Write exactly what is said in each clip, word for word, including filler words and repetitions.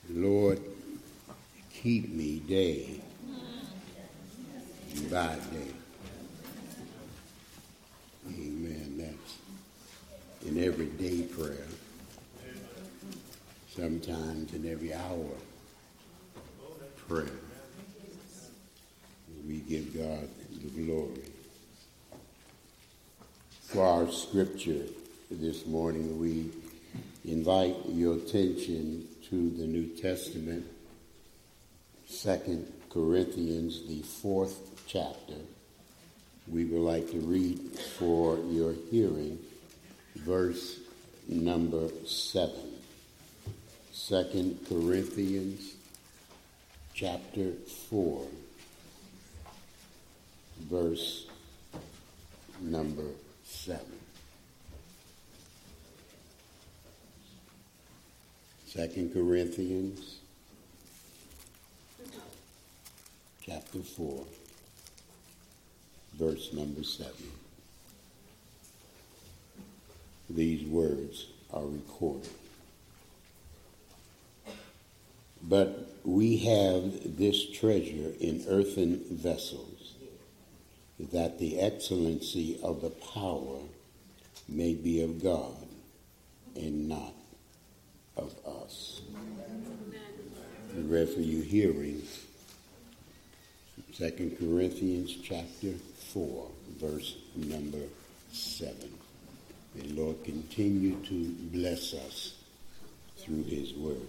Lord, keep me day by day. Amen. That's an everyday prayer. Sometimes in every hour prayer. We give God the glory. For our scripture this morning, we invite your attention to the New Testament, Second Corinthians, the fourth chapter. We would like to read for your hearing verse number seven. Second Corinthians chapter four, verse number seven. Second Corinthians chapter four, verse number seven. These words are recorded. But we have this treasure in earthen vessels, that the excellency of the power may be of God and not of us. We read for you hearing Second Corinthians chapter four, verse number seven. May the Lord continue to bless us through his word.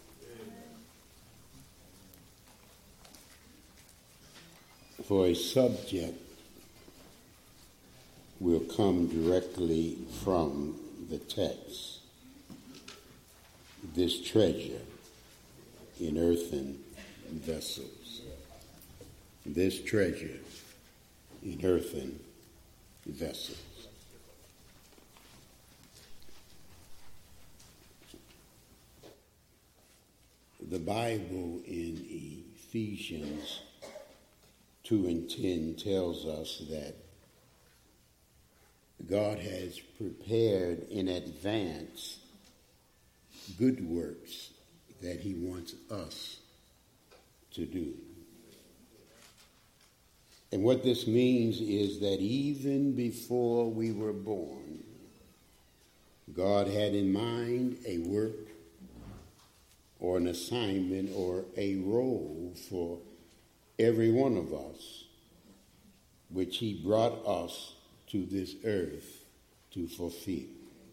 For a subject will come directly from the text. This treasure in earthen vessels. This treasure in earthen vessels. The Bible in Ephesians two and ten tells us that God has prepared in advance good works that he wants us to do. And what this means is that even before we were born, God had in mind a work or an assignment or a role for every one of us, which he brought us to this earth to fulfill.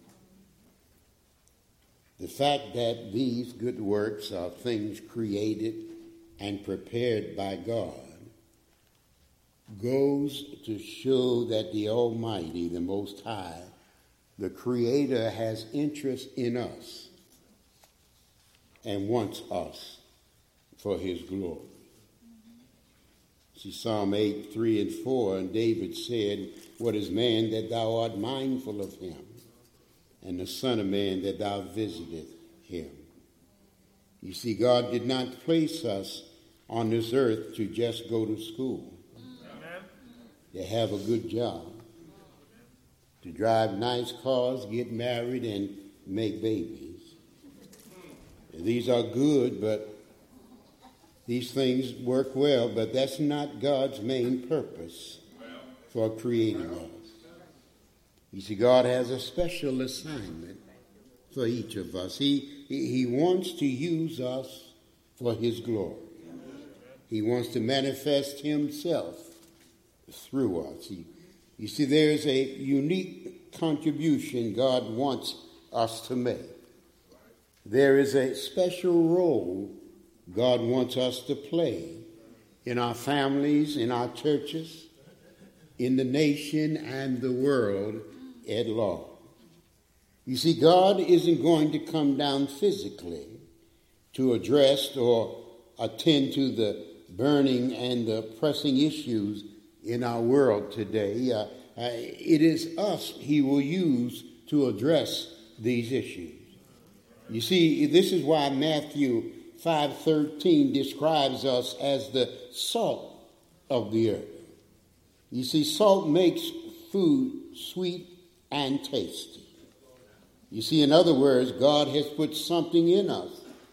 The fact that these good works are things created and prepared by God goes to show that the Almighty, the Most High, the Creator, has interest in us and wants us for his glory. See Psalm eight, three and four, and David said, "What is man that thou art mindful of him, and the son of man that thou visiteth him?" You see, God did not place us on this earth to just go to school, Amen. To have a good job, to drive nice cars, get married, and make babies. These are good, but these things work well, but that's not God's main purpose for creating us. You see, God has a special assignment for each of us. He, he, he wants to use us for his glory. He wants to manifest himself through us. He, you see, there's a unique contribution God wants us to make. There is a special role God wants us to play in our families, in our churches, in the nation, and the world at large. You see, God isn't going to come down physically to address or attend to the burning and the pressing issues in our world today. Uh, uh, it is us he will use to address these issues. You see, this is why Matthew five thirteen describes us as the salt of the earth. You see, salt makes food sweet and tasty. You see, in other words, God has put something in us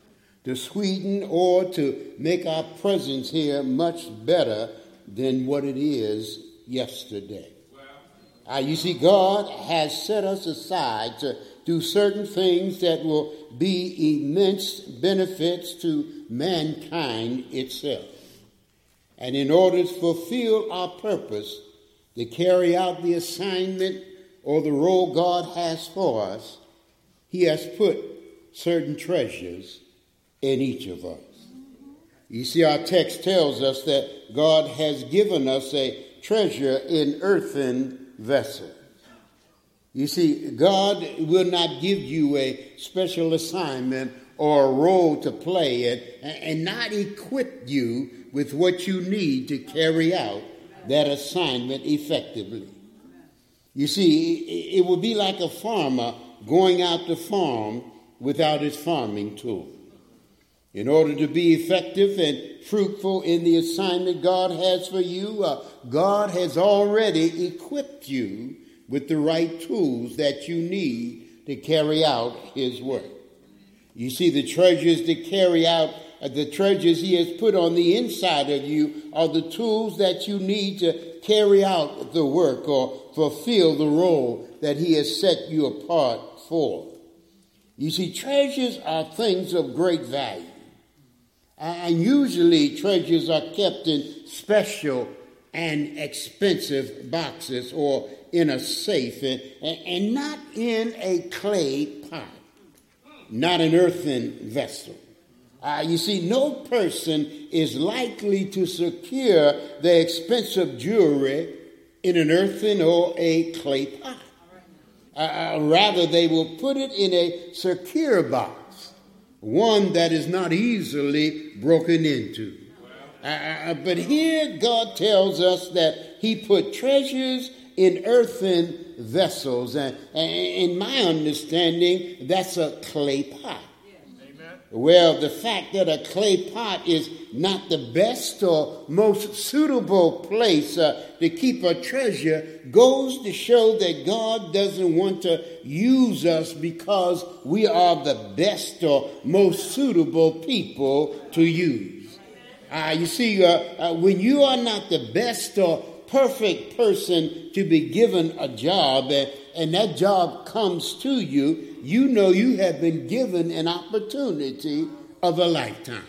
to sweeten or to make our presence here much better than what it is yesterday. Uh, you see, God has set us aside to do certain things that will be immense benefits to mankind itself. And in order to fulfill our purpose, to carry out the assignment or the role God has for us, he has put certain treasures in each of us. You see, our text tells us that God has given us a treasure in earthen vessels. You see, God will not give you a special assignment or a role to play and, and not equip you with what you need to carry out that assignment effectively. You see, it would be like a farmer going out to farm without his farming tool. In order to be effective and fruitful in the assignment God has for you, uh, God has already equipped you with the right tools that you need to carry out his work. You see, the treasures to carry out, uh, the treasures he has put on the inside of you are the tools that you need to carry out the work or fulfill the role that he has set you apart for. You see, treasures are things of great value. And usually treasures are kept in special and expensive boxes or in a safe and, and not in a clay pot, not an earthen vessel. Uh, you see, no person is likely to secure the expensive jewelry in an earthen or a clay pot. Uh, rather, they will put it in a secure box, one that is not easily broken into. Uh, but here God tells us that he put treasures in earthen vessels. And, and in my understanding, that's a clay pot. Well, the fact that a clay pot is not the best or most suitable place uh, to keep a treasure goes to show that God doesn't want to use us because we are the best or most suitable people to use. Uh, you see, uh, uh, when you are not the best or perfect person to be given a job and, and that job comes to you, you know you have been given an opportunity of a lifetime.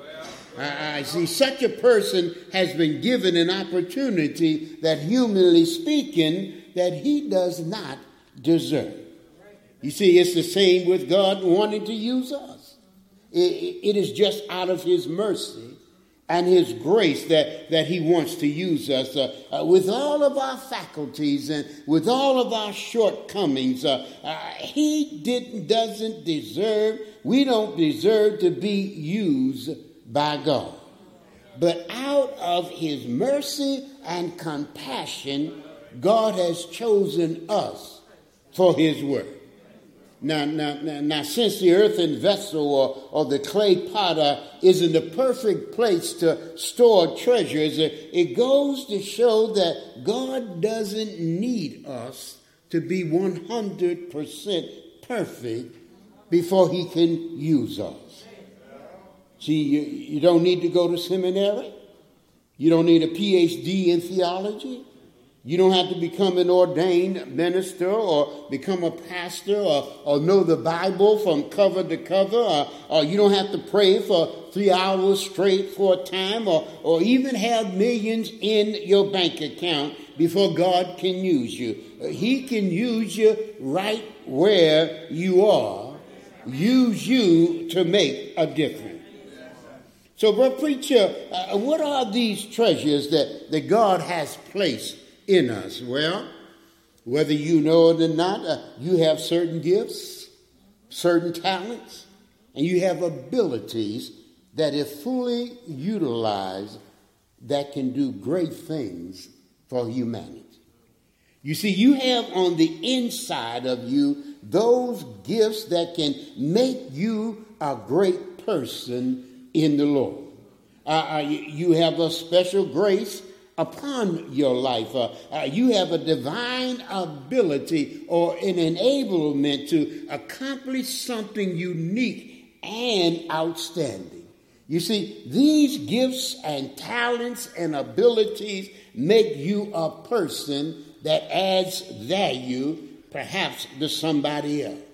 I uh, see, such a person has been given an opportunity that, humanly speaking, that he does not deserve. You see, it's the same with God wanting to use us. It, it is just out of his mercy and his grace that, that he wants to use us uh, uh, with all of our faculties and with all of our shortcomings. Uh, uh, he didn't, doesn't deserve, we don't deserve to be used by God. But out of his mercy and compassion, God has chosen us for his work. Now, now, now, now, since the earthen vessel or, or the clay pot uh, isn't the perfect place to store treasures, uh, it goes to show that God doesn't need us to be one hundred percent perfect before he can use us. See, you, you don't need to go to seminary. You don't need a P H D in theology. You don't have to become an ordained minister or become a pastor or, or know the Bible from cover to cover. Or, or you don't have to pray for three hours straight for a time or, or even have millions in your bank account before God can use you. He can use you right where you are. Use you to make a difference. So, but preacher, uh, what are these treasures that, that God has placed in us? Well, whether you know it or not, uh, you have certain gifts, certain talents, and you have abilities that, if fully utilized, that can do great things for humanity. You see, you have on the inside of you those gifts that can make you a great person in the Lord. Uh, you have a special grace upon your life. Uh, uh, you have a divine ability or an enablement to accomplish something unique and outstanding. You see, these gifts and talents and abilities make you a person that adds value, perhaps, to somebody else.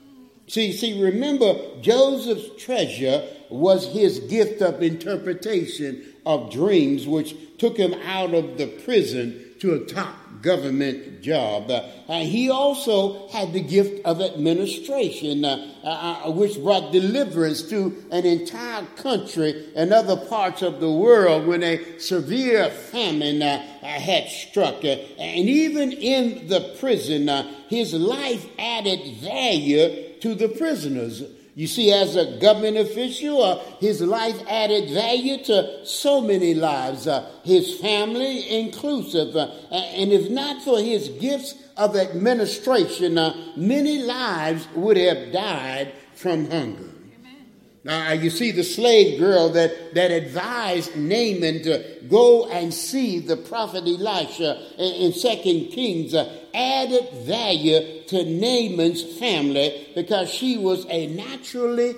See, see, remember, Joseph's treasure was his gift of interpretation of dreams, which took him out of the prison to a top government job. Uh, uh, he also had the gift of administration, uh, uh, which brought deliverance to an entire country and other parts of the world when a severe famine uh, uh, had struck. Uh, and even in the prison, uh, his life added value to the prisoners. You see, as a government official, uh, his life added value to so many lives, uh, his family inclusive. Uh, and if not for his gifts of administration, uh, many lives would have died from hunger. Now, uh, you see, the slave girl that, that advised Naaman to go and see the prophet Elisha in, in Second Kings uh, added value to Naaman's family because she was a naturally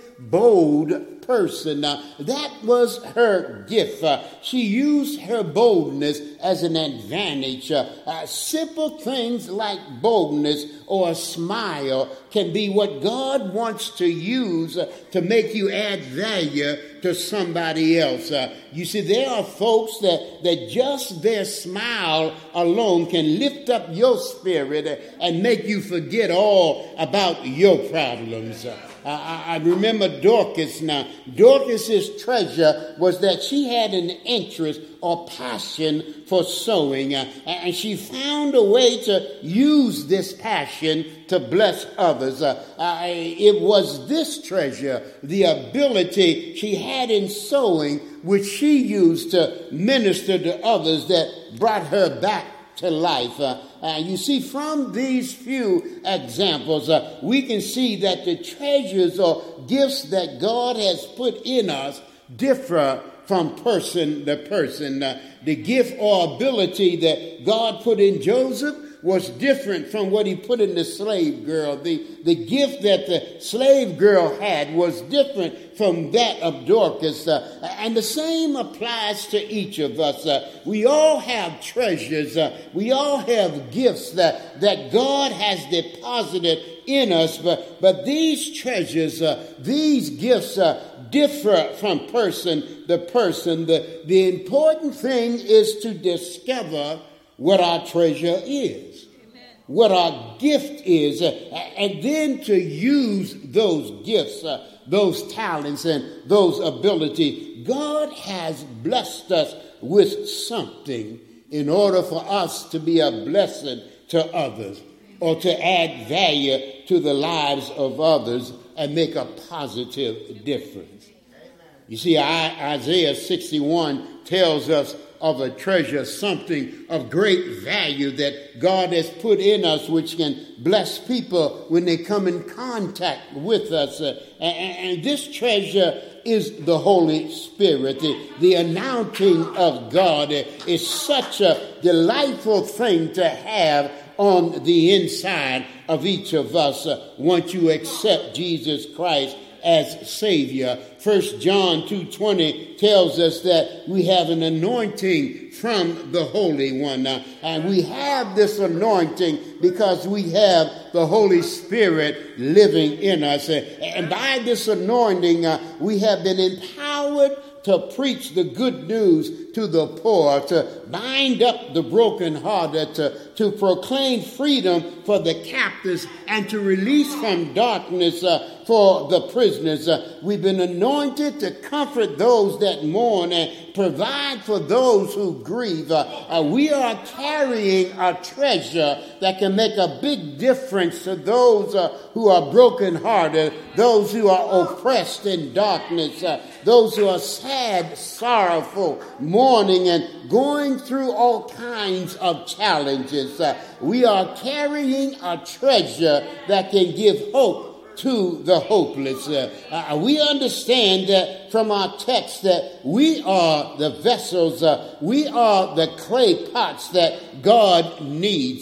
bold person. Uh, that was her gift. Uh, she used her boldness as an advantage. Uh, uh, simple things like boldness or a smile can be what God wants to use uh, to make you add value to somebody else. Uh, you see, there are folks that, that just their smile alone can lift up your spirit and make you forget all about your problems. Uh, I, I remember Dorcas now. Dorcas's treasure was that she had an interest or passion for sewing, uh, and she found a way to use this passion to bless others. Uh, uh, it was this treasure, the ability she had in sewing, which she used to minister to others, that brought her back to life. Uh, uh, you see, from these few examples, uh, we can see that the treasures or gifts that God has put in us differ from person to person. Uh, the gift or ability that God put in Joseph was different from what he put in the slave girl. The, the gift that the slave girl had was different from that of Dorcas. Uh, and the same applies to each of us. Uh, we all have treasures. Uh, we all have gifts that, that God has deposited in us. But, but these treasures, uh, these gifts uh, differ from person to person. The, the important thing is to discover what our treasure is, Amen. What our gift is, uh, and then to use those gifts, uh, those talents, and those abilities. God has blessed us with something in order for us to be a blessing to others or to add value to the lives of others and make a positive difference. You see, Isaiah sixty-one tells us of a treasure, something of great value that God has put in us, which can bless people when they come in contact with us. Uh, and, and this treasure is the Holy Spirit. The, the anointing of God is such a delightful thing to have on the inside of each of us uh, once you accept Jesus Christ as Savior. First John two twenty tells us that we have an anointing from the Holy One. Uh, and we have this anointing because we have the Holy Spirit living in us. Uh, and by this anointing, uh, we have been empowered to preach the good news to the poor, to bind up the brokenhearted, to, to proclaim freedom for the captives, and to release from darkness uh, for the prisoners. Uh, we've been anointed to comfort those that mourn and provide for those who grieve. Uh, uh, we are carrying a treasure that can make a big difference to those uh, who are brokenhearted, those who are oppressed in darkness, uh, those who are sad, sorrowful, mourning, and going through all kinds of challenges. Uh, we are carrying a treasure that can give hope to the hopeless. Uh, uh, we understand that from our text that we are the vessels, uh, we are the clay pots that God needs. Uh,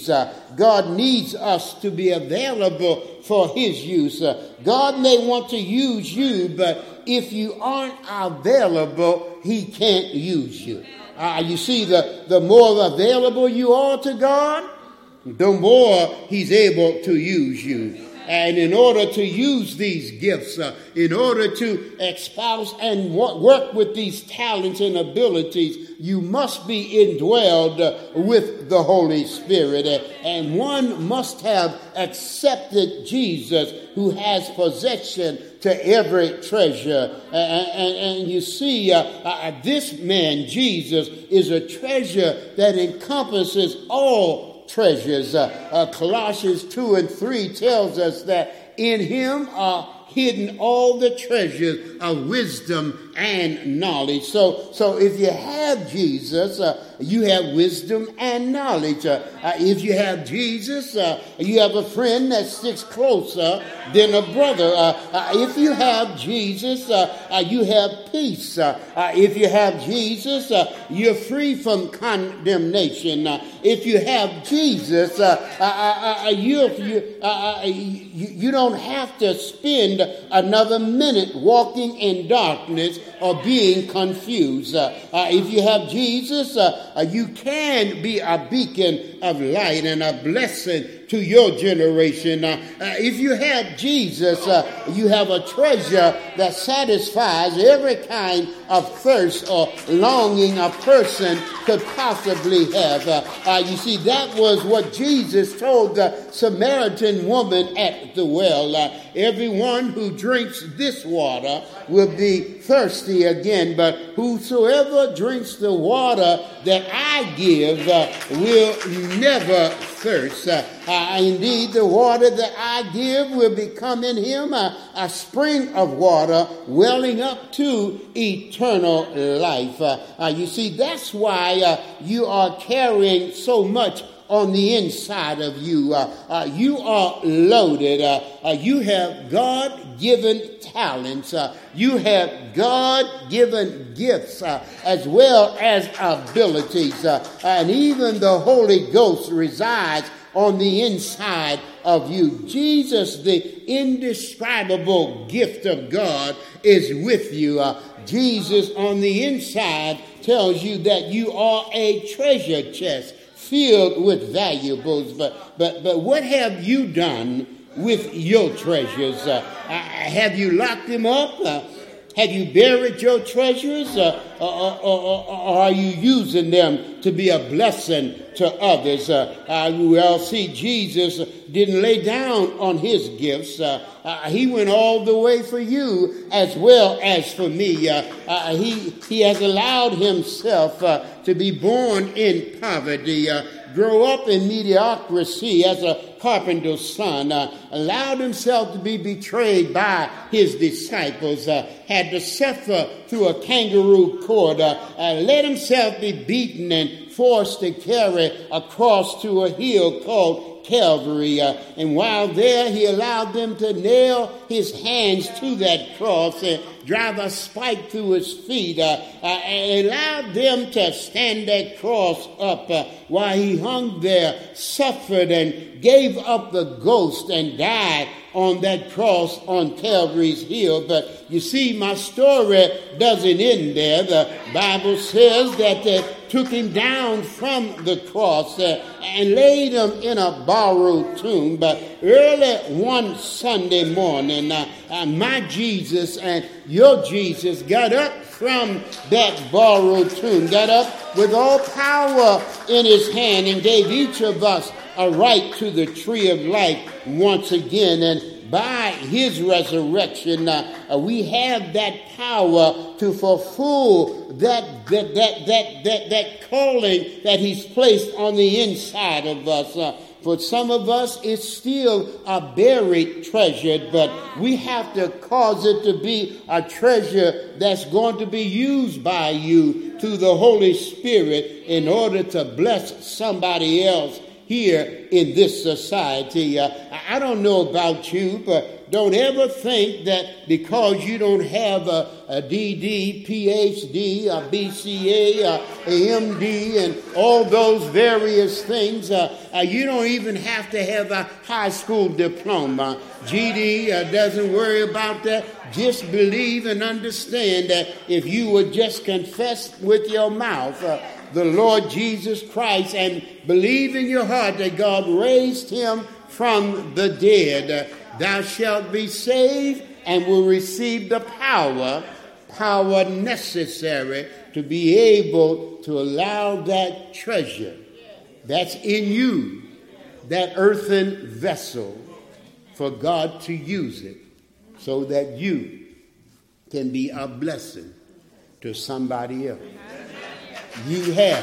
God needs us to be available for his use. Uh, God may want to use you, but if you aren't available, he can't use you. Uh, you see, the, the more available you are to God, the more he's able to use you. And in order to use these gifts, uh, in order to espouse and work with these talents and abilities, you must be indwelled uh, with the Holy Spirit. Uh, and one must have accepted Jesus, who has possession to every treasure. Uh, and, and you see, uh, uh, this man, Jesus, is a treasure that encompasses all treasures. Uh, uh, Colossians two and three tells us that in him are hidden all the treasures of wisdom and knowledge. So, so if you have Jesus, uh, you have wisdom and knowledge. Uh, uh, if you have Jesus, uh, you have a friend that sticks closer than a brother. Uh, uh, if you have Jesus, uh, uh, you have peace. Uh, uh, if you have Jesus, uh, you're free from condemnation. Uh, if you have Jesus, uh, uh, uh, you, you, uh, you, you don't have to spend another minute walking in darkness or being confused. Uh, uh, if you have Jesus, uh, uh, you can be a beacon of light and a blessing to your generation. Uh, uh, if you have Jesus, uh, you have a treasure that satisfies every kind of thirst or longing a person could possibly have. Uh, uh, you see, that was what Jesus told the Samaritan woman at the well. Uh, everyone who drinks this water will be thirsty again, but whosoever drinks the water that I give uh, will never thirst. Uh, uh, indeed, the water that I give will become in him uh, a spring of water welling up to eternal life. Uh, uh, you see, that's why uh, you are carrying so much on the inside of you. Uh, uh, you are loaded. Uh, uh, you have God-given talents. Uh, you have God-given gifts uh, as well as abilities. Uh, and even the Holy Ghost resides on the inside of you. Jesus, the indescribable gift of God, is with you. Uh, Jesus on the inside tells you that you are a treasure chest filled with valuables. But but but what have you done with your treasures? Uh, uh, have you locked them up? Uh, have you buried your treasures? Uh, or, or, or, or are you using them to be a blessing to others? Uh, uh, well, see, Jesus didn't lay down on his gifts. Uh, uh, he went all the way for you as well as for me. Uh, uh, he, he has allowed himself uh, to be born in poverty, uh, grow up in mediocrity as a carpenter's son, uh, allowed himself to be betrayed by his disciples, uh, had to suffer through a kangaroo court, uh, uh, let himself be beaten and forced to carry a cross to a hill called Calvary. Uh, and while there, he allowed them to nail his hands to that cross and drive a spike through his feet, uh, uh, and allowed them to stand that cross up uh, while he hung there, suffered and gave up the ghost and died on that cross on Calvary's hill. But you see, my story doesn't end there. The Bible says that they took him down from the cross uh, and laid him in a borrowed tomb. But early one Sunday morning, uh, uh, my Jesus and your Jesus got up from that borrowed tomb, got up with all power in his hand and gave each of us a right to the tree of life once again. And by his resurrection, uh, uh, we have that power to fulfill that that that that that, that calling that he's placed on the inside of us. Uh, for some of us, it's still a buried treasure, but we have to cause it to be a treasure that's going to be used by you through the Holy Spirit in order to bless somebody else here in this society. Uh, I don't know about you, but don't ever think that because you don't have a, a D D, P H D, a B C A, a, a M D, and all those various things, uh, uh, you don't even have to have a high school diploma. G D uh, doesn't worry about that. Just believe and understand that if you would just confess with your mouth uh, the Lord Jesus Christ and believe in your heart that God raised him from the dead, uh, thou shalt be saved and will receive the power, power necessary to be able to allow that treasure that's in you, that earthen vessel, for God to use it so that you can be a blessing to somebody else. You have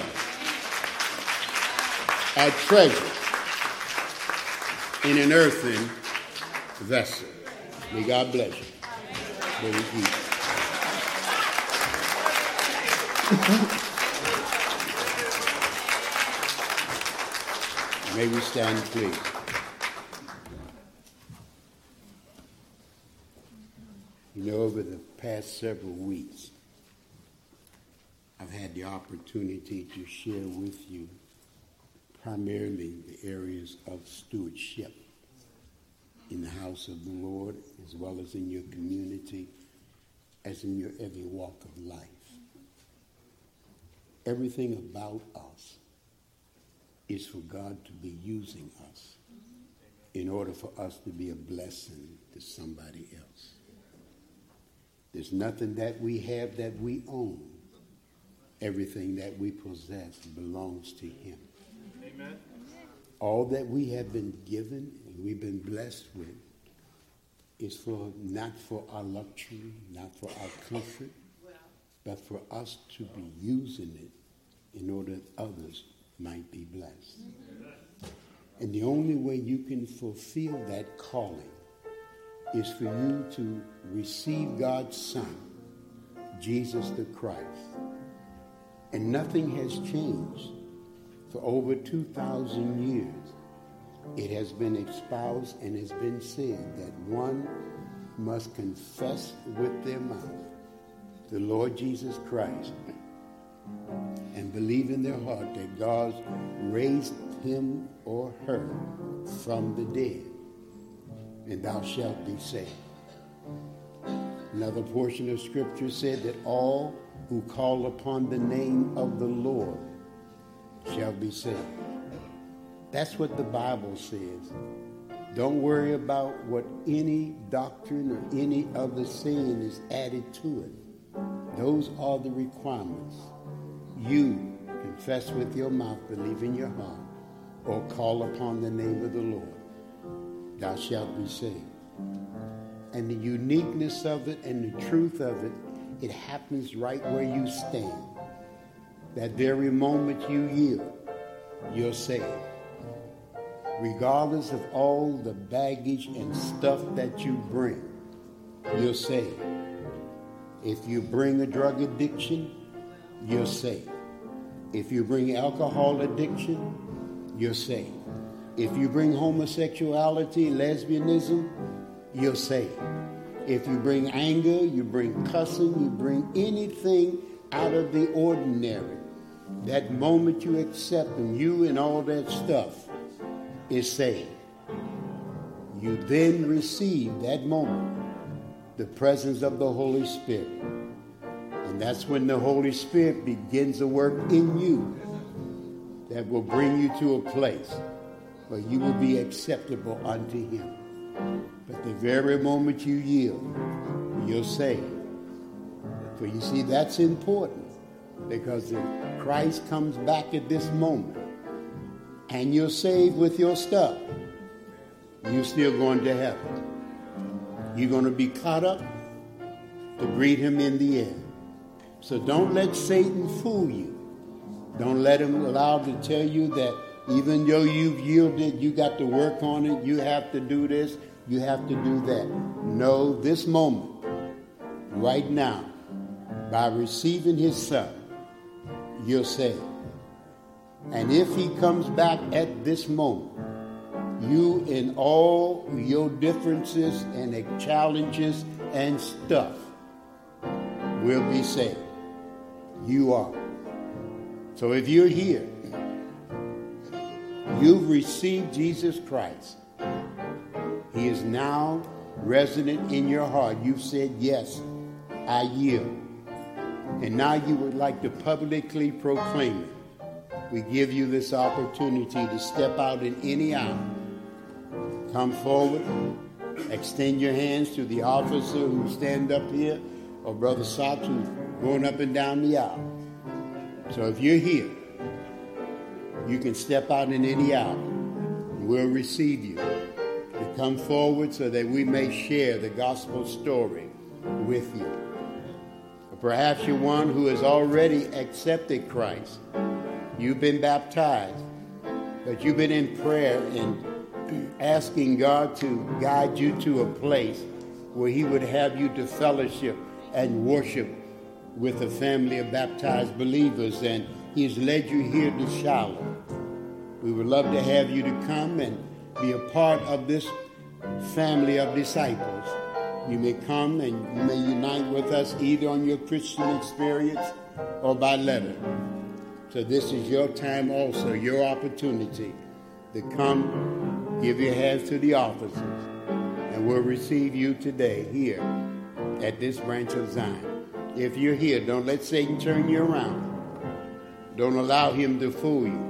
a treasure in an earthen vessel. May God bless you. Praise Jesus. May we stand, please. You know, over the past several weeks, I've had the opportunity to share with you primarily the areas of stewardship in the house of the Lord, as well as in your community, as in your every walk of life. Everything about us is for God to be using us in order for us to be a blessing to somebody else. There's nothing that we have that we own. Everything that we possess belongs to him. Amen. All that we have been given and we've been blessed with is for not for our luxury, not for our comfort, but for us to be using it in order that others might be blessed. And the only way you can fulfill that calling is for you to receive God's Son, Jesus the Christ. And nothing has changed. For over two thousand years, it has been espoused and has been said that one must confess with their mouth the Lord Jesus Christ and believe in their heart that God raised him or her from the dead, and thou shalt be saved. Another portion of Scripture said that all who call upon the name of the Lord shall be saved. That's what the Bible says. Don't worry about what any doctrine or any other saying is added to it. Those are the requirements. You confess with your mouth, believe in your heart, or call upon the name of the Lord. Thou shalt be saved. And the uniqueness of it and the truth of it, it happens right where you stand. That very moment you yield, you're saved. Regardless of all the baggage and stuff that you bring, you're saved. If you bring a drug addiction, you're saved. If you bring alcohol addiction, you're saved. If you bring homosexuality, lesbianism, you're saved. If you bring anger, you bring cussing, you bring anything out of the ordinary, that moment you accept and you and all that stuff is saved. You then receive that moment the presence of the Holy Spirit. And that's when the Holy Spirit begins to work in you that will bring you to a place where you will be acceptable unto him. But the very moment you yield, you're saved. For you see, that's important, because if Christ comes back at this moment and you're saved with your stuff, you're still going to heaven. You're going to be caught up to greet him in the air. So don't let Satan fool you. Don't let him allow to tell you that even though you've yielded, you got to work on it, you have to do this, you have to do that. No, this moment, right now, by receiving his Son, you're saved. And if he comes back at this moment you in all your differences and challenges and stuff will be saved. You are. So if you're here, you've received Jesus Christ. He is now resident in your heart. You've said, yes, I yield. And now you would like to publicly proclaim it. We give you this opportunity to step out in any aisle. Come forward. Extend your hands to the officer who stand up here, or Brother Socks who's going up and down the aisle. So if you're here, you can step out in any aisle, and we'll receive you. To come forward so that we may share the gospel story with you. Or perhaps you're one who has already accepted Christ. You've been baptized, but you've been in prayer and asking God to guide you to a place where he would have you to fellowship and worship with a family of baptized believers, and he's led you here to Shiloh. We would love to have you to come and be a part of this family of disciples. You may come and you may unite with us either on your Christian experience or by letter. So this is your time also, your opportunity to come, give your hands to the officers, and we'll receive you today here at this branch of Zion. If you're here, don't let Satan turn you around. Don't allow him to fool you.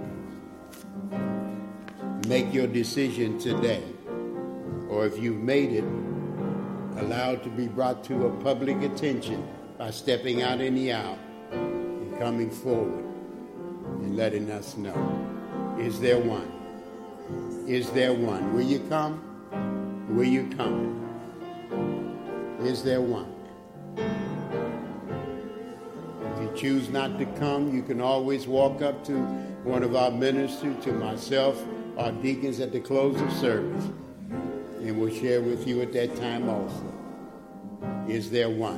Make your decision today. Or if you've made it, allow it to be brought to a public attention by stepping out in the aisle and coming forward and letting us know. Is there one? Is there one? Will you come? Will you come? Is there one? If you choose not to come, you can always walk up to one of our ministers, to myself, our deacons at the close of service, and we'll share with you at that time also. Is there one?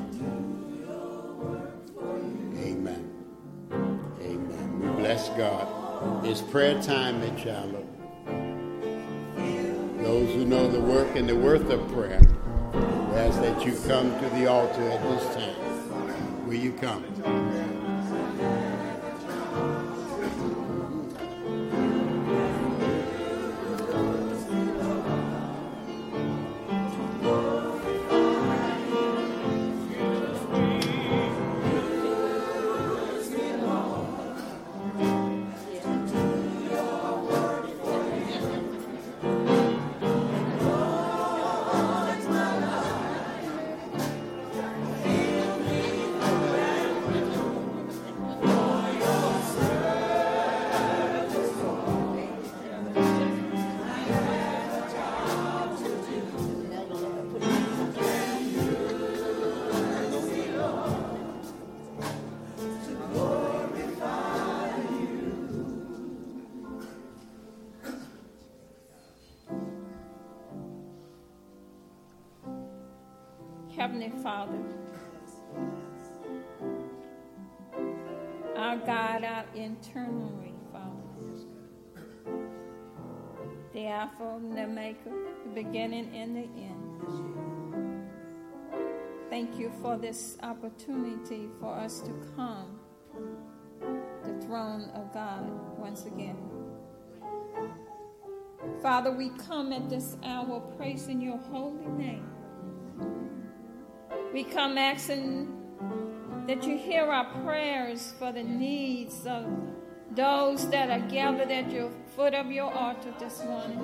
Amen. Amen. We bless God. It's prayer time at Shiloh. Those who know the work and the worth of prayer, we ask that you come to the altar at this time. Will you come? Heavenly Father, our God, our eternally Father, the Alpha and the Maker, the beginning and the end. Thank you for this opportunity for us to come to the throne of God once again. Father, we come at this hour praising your holy name. We come asking that you hear our prayers for the needs of those that are gathered at your foot of your altar this morning,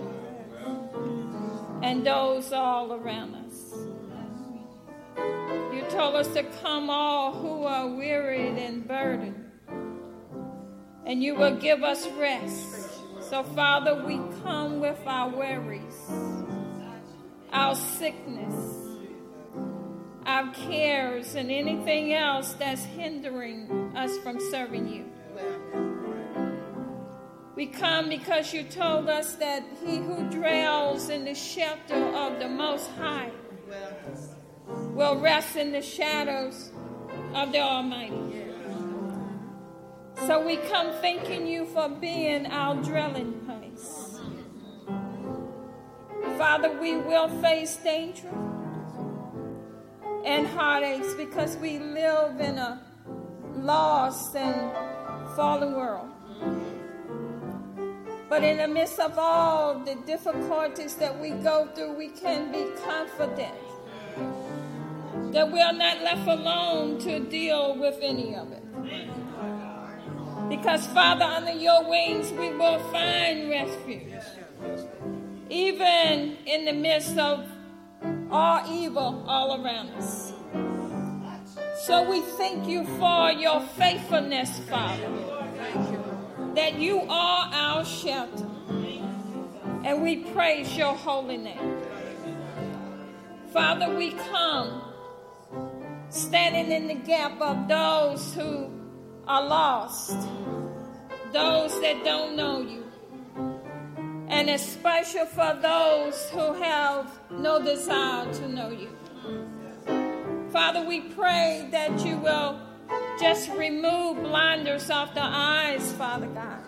and those all around us. You told us to come all who are wearied and burdened, and you will give us rest. So, Father, we come with our worries, our sickness, our cares, and anything else that's hindering us from serving you. We come because you told us that he who dwells in the shelter of the Most High will rest in the shadows of the Almighty. So we come thanking you for being our dwelling place. Father, we will face danger and heartaches because we live in a lost and fallen world. But in the midst of all the difficulties that we go through, we can be confident that we are not left alone to deal with any of it. Because, Father, under your wings we will find refuge. Even in the midst of all evil all around us. So we thank you for your faithfulness, Father, that you are our shelter, and we praise your holy name. Father, we come standing in the gap of those who are lost, those that don't know you, and especially for those who have no desire to know you. Father, we pray that you will just remove blinders off their eyes, Father God,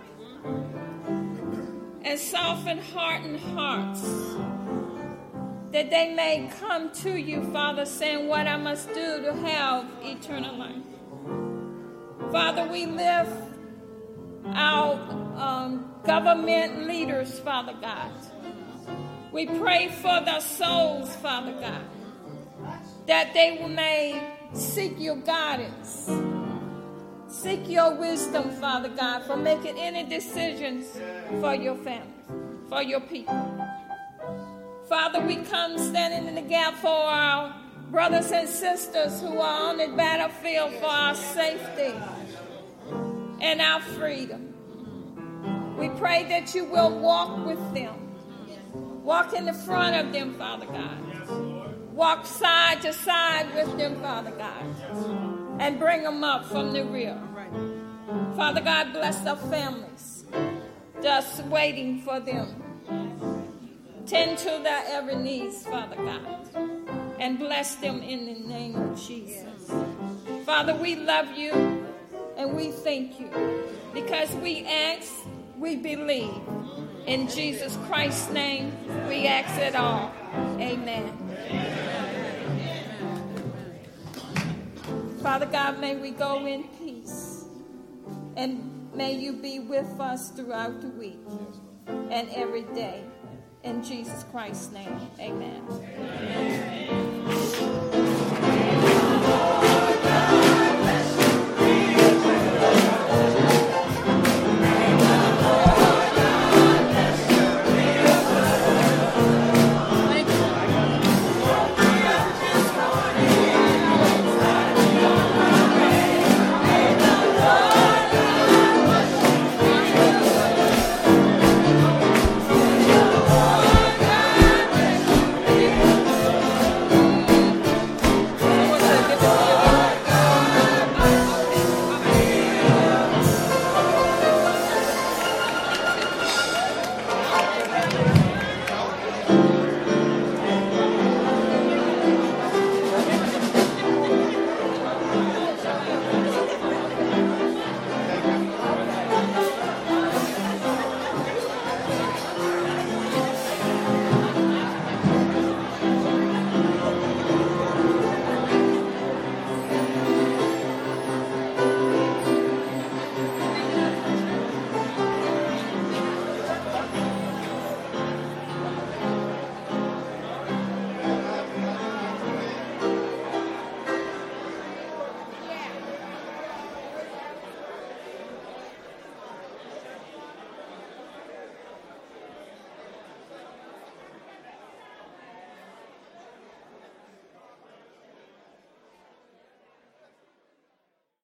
and soften hardened hearts, that they may come to you, Father, saying what I must do to have eternal life. Father, we lift our um, government leaders, Father God. We pray for their souls, Father God, that they may seek your guidance, seek your wisdom, Father God, for making any decisions for your family, for your people. Father, we come standing in the gap for our brothers and sisters who are on the battlefield for our safety and our freedom. We pray that you will walk with them, walk in the front of them, Father God. Walk side to side with them, Father God, and bring them up from the rear. Father God, bless their families just waiting for them. Tend to their every needs, Father God, and bless them in the name of Jesus. Father, we love you and we thank you because we ask, we believe. In Jesus Christ's name, we ask it all. Amen. Father God, may we go in peace, and may you be with us throughout the week and every day. In Jesus Christ's name, amen. Amen.